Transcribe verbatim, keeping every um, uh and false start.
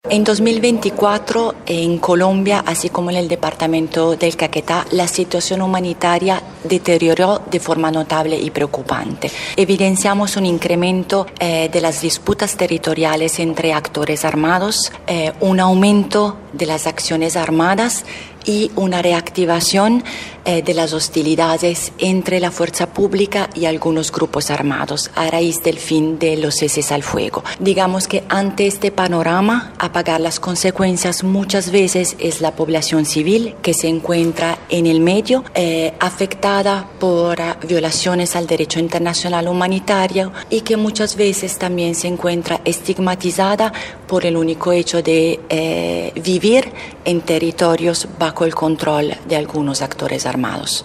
En dos mil veinticuatro, en Colombia, así como en el departamento del Caquetá, la situación humanitaria deterioró de forma notable y preocupante. Evidenciamos un incremento eh, de las disputas territoriales entre actores armados, eh, un aumento de las acciones armadas y una reactivación eh, de las hostilidades entre la fuerza pública y algunos grupos armados a raíz del fin de los ceses al fuego. Digamos que ante este panorama, a pagar las consecuencias muchas veces es la población civil que se encuentra en el medio, eh, afectada por uh, violaciones al derecho internacional humanitario y que muchas veces también se encuentra estigmatizada por el único hecho de eh, vivir en territorios bajo el control de algunos actores armados.